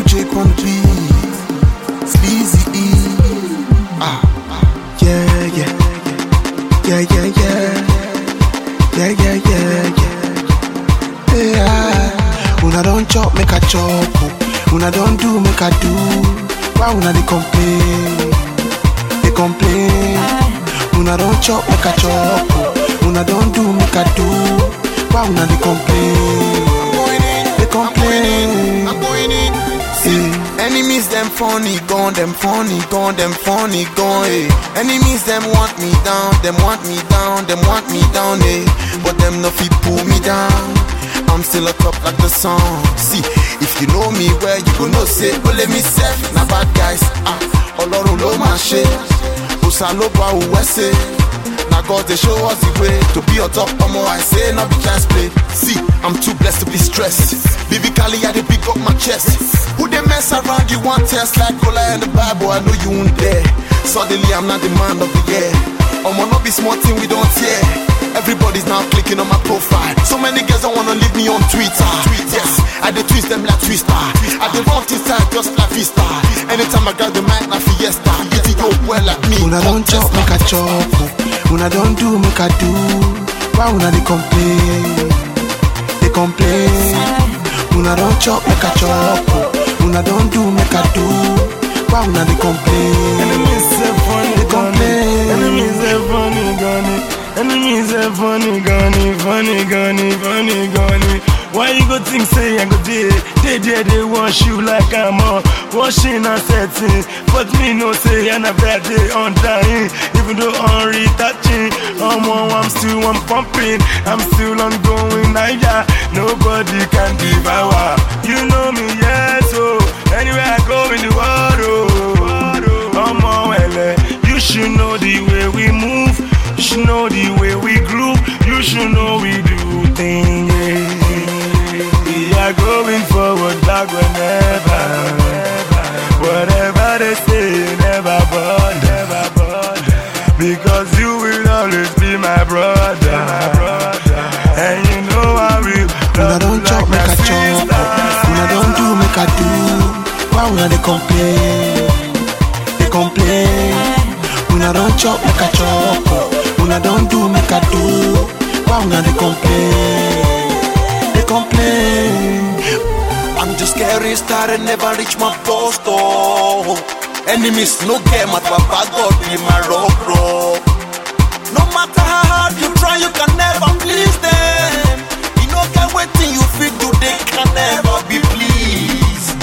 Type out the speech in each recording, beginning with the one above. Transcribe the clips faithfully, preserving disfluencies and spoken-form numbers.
Jake on the beat, Sleazy E. Ah, yeah, yeah, yeah, yeah, yeah, yeah, yeah, yeah, yeah. Yeah, una don't chop, make a chop. Una don't do, make a do. Why una they complain? They complain. Una don't chop, make a chop. Una don't do, make a do. Why una they complain? They complain. I'm going in. See, enemies them funny, gone, them funny, gone, them funny, gone, eh. Enemies them want me down, them want me down, them want me down, eh. But them no fit pull me down. I'm still a top like the song. See, if you know me well, you go know say, oh let me self, na bad guys, ah, Olorun lo ma se, Osaloba uwese. Now God they show us the way to be on top. Omo I say not be chance play. See, I'm too blessed to be stressed. Biblically I dey pick up my chest. Who they mess around you want test like Gola in the Bible? I know you won't dare. Suddenly I'm not the man of the year. Omo not be smart thing we don't hear. Everybody's now clicking on my profile. So many girls don't wanna leave me on Twitter. Yes, I dey twist them like Twister. I dey run inside just like Vista. Anytime I grab the mic like Fiesta. If you go well like me, una don't chop, make a chop. Una don't do, make a do. Why una they complain? They complain. Una don't chop, make a chop. Una don't do, make a do. Why una they complain? Enemies say funny, they complain. Enemies say funny, gunny. Enemies say funny, gunny, funny, gunny, funny, gunny. Why you go think say I go there? They there they wash you like I'm on washing and setting. But me no say I'm a bad day on dying. Even though I'm retouching, I'm on, I'm still I'm pumping. I'm still ongoing. I yeah, nobody can devour. You know me, yes, oh. Anywhere I go in the world, oh, I'm on well. You should know the way we move. You should know the way we groove. You should know we do things. We are going forward back whenever. Whatever they say, never bother, never bother. Because you will always be my brother. And you know I will. Una don't chop, make a chop. Una don't do, make a do. Why una they complain? They complain. Una don't chop, make a chop. Una don't do, make a do. Why una they complain? They complain. I'm just getting started, never reach my post, oh. Enemies no get my papa, God be my rock, rock. No matter how hard you try, you can never please them. You know get waiting you feel do, they can never be pleased.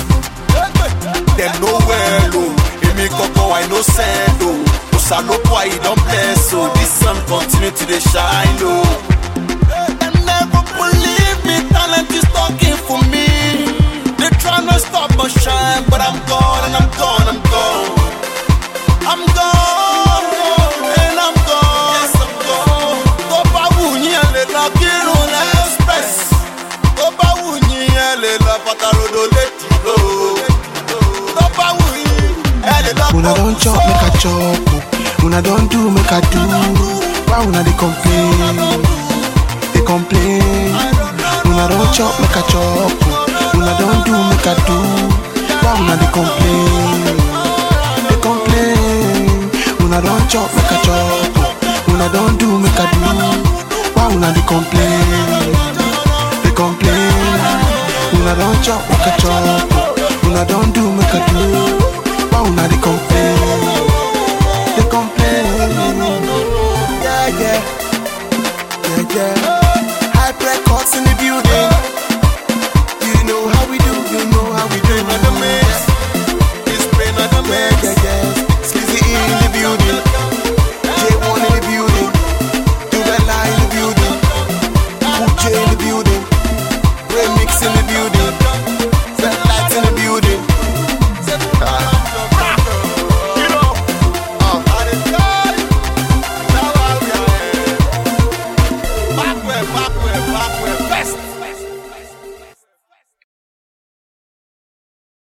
Them no well, oh. Emi koko I no send, oh. Osalopo I don't bless, oh. This sun continue to dey shine, oh. They never believe me, talent is talking for me. They try to stop my shine, but I'm gone and I'm gone, I'm gone. I'm gone, and I'm gone. Yes, I'm gone. Toba wunyi ele la kiro na express. Toba wunyi ele la patarodo leti go. Toba wunyi ele la. Una don't chop, make a chop. Una don't do, make a do. Why una they complain? They complain. Una don't chop, make a chop. Una don't do, make a do. Why una they complain? They complain. Una don't chop, make a chop. Una don't do, make a do. Why una they complain? They complain. Una don't chop, make a chop. Una don't do, make a do. Why una they complain? They complain. Yeah, yeah, yeah, yeah. Hype records in the building.